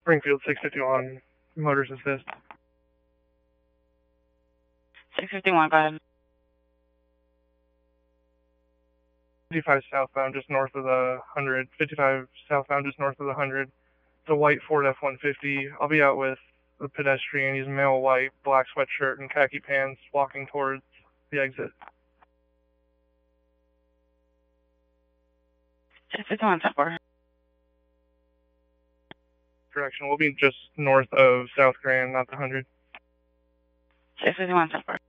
Springfield 651, Motors Assist. 651, go ahead. 55 southbound, just north of the 100. 55 southbound, just north of the 100. It's a white Ford F-150. I'll be out with the pedestrian. He's male white, black sweatshirt, and khaki pants, walking towards the exit. 651, 10-4. Correction, we'll be just north of South Grand, not the 100. 651, 10-4.